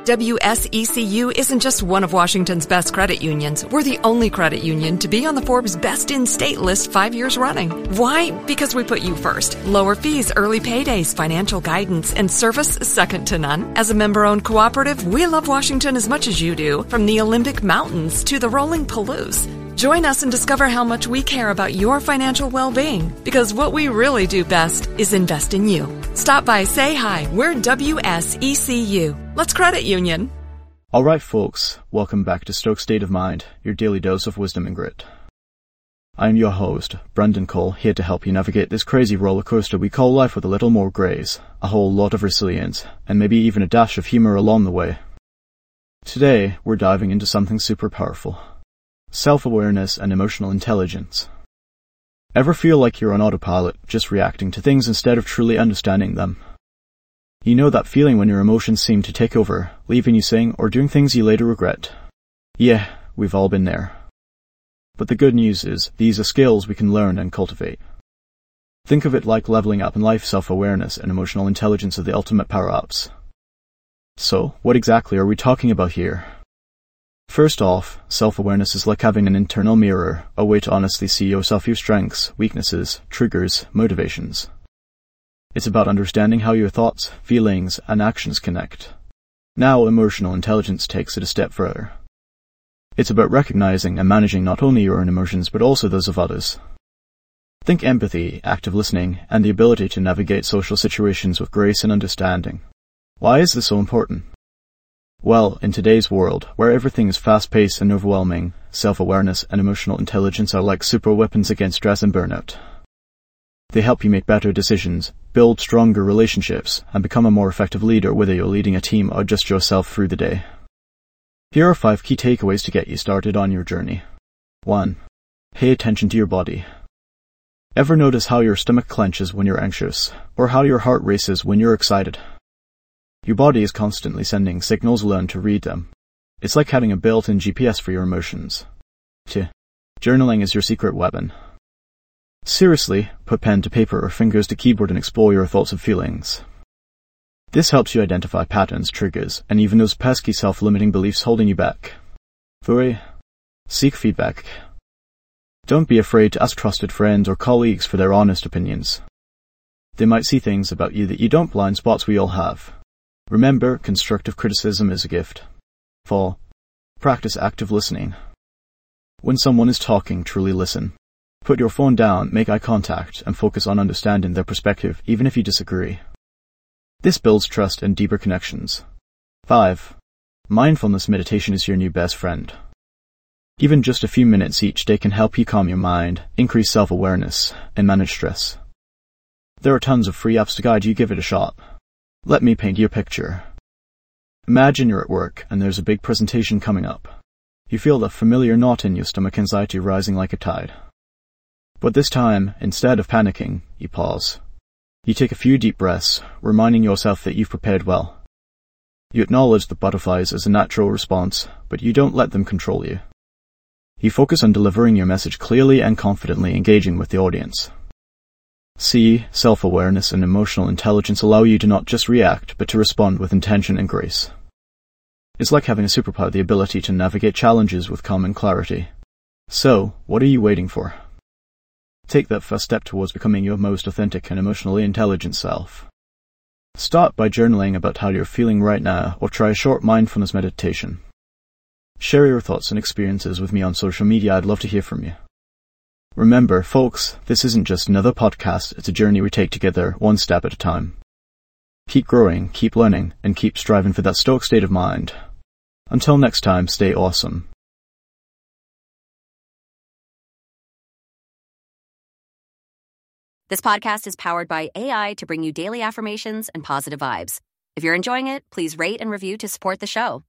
WSECU isn't just one of Washington's best credit unions. We're the only credit union to be on the Forbes Best in State list 5 years running. Why? Because we put you first. Lower fees, early paydays, financial guidance, and service second to none. As a member-owned cooperative, we love Washington as much as you do, from the Olympic Mountains to the rolling Palouse. Join us and discover how much we care about your financial well-being, because what we really do best is invest in you. Stop by, say hi. We're WSECU. Let's credit union. All right, folks. Welcome back to Stoke State of Mind, your daily dose of wisdom and grit. I am your host, Brendan Cole, here to help you navigate this crazy roller coaster we call life with a little more grace, a whole lot of resilience, and maybe even a dash of humor along the way. Today, we're diving into something super powerful. Self-awareness and emotional intelligence. Ever feel like you're on autopilot, just reacting to things instead of truly understanding them? You know that feeling when your emotions seem to take over, leaving you saying or doing things you later regret? Yeah, we've all been there. But the good news is, these are skills we can learn and cultivate. Think of it like leveling up in life. Self-awareness and emotional intelligence are the ultimate power-ups. So, what exactly are we talking about here? First off, self-awareness is like having an internal mirror, a way to honestly see yourself, your strengths, weaknesses, triggers, motivations. It's about understanding how your thoughts, feelings, and actions connect. Now, emotional intelligence takes it a step further. It's about recognizing and managing not only your own emotions but also those of others. Think empathy, active listening, and the ability to navigate social situations with grace and understanding. Why is this so important? Well, in today's world, where everything is fast-paced and overwhelming, self-awareness and emotional intelligence are like super weapons against stress and burnout. They help you make better decisions, build stronger relationships, and become a more effective leader, whether you're leading a team or just yourself through the day. Here are 5 key takeaways to get you started on your journey. 1. Pay attention to your body. Ever notice how your stomach clenches when you're anxious, or how your heart races when you're excited? Your body is constantly sending signals. Learn to read them. It's like having a built-in GPS for your emotions. 2. Journaling is your secret weapon. Seriously, put pen to paper or fingers to keyboard and explore your thoughts and feelings. This helps you identify patterns, triggers, and even those pesky self-limiting beliefs holding you back. 3. Seek feedback. Don't be afraid to ask trusted friends or colleagues for their honest opinions. They might see things about you that you don't. Blind spots we all have. Remember, constructive criticism is a gift. 4. Practice active listening. When someone is talking, truly listen. Put your phone down, make eye contact, and focus on understanding their perspective, even if you disagree. This builds trust and deeper connections. 5. Mindfulness meditation is your new best friend. Even just a few minutes each day can help you calm your mind, increase self-awareness, and manage stress. There are tons of free apps to guide you. Give it a shot. Let me paint you a picture. Imagine you're at work and there's a big presentation coming up. You feel the familiar knot in your stomach, anxiety rising like a tide. But this time, instead of panicking, you pause. You take a few deep breaths, reminding yourself that you've prepared well. You acknowledge the butterflies as a natural response, but you don't let them control you. You focus on delivering your message clearly and confidently, engaging with the audience. See, self-awareness and emotional intelligence allow you to not just react, but to respond with intention and grace. It's like having a superpower, the ability to navigate challenges with calm and clarity. So, what are you waiting for? Take that first step towards becoming your most authentic and emotionally intelligent self. Start by journaling about how you're feeling right now, or try a short mindfulness meditation. Share your thoughts and experiences with me on social media. I'd love to hear from you. Remember, folks, this isn't just another podcast, it's a journey we take together, one step at a time. Keep growing, keep learning, and keep striving for that stoic state of mind. Until next time, stay awesome. This podcast is powered by AI to bring you daily affirmations and positive vibes. If you're enjoying it, please rate and review to support the show.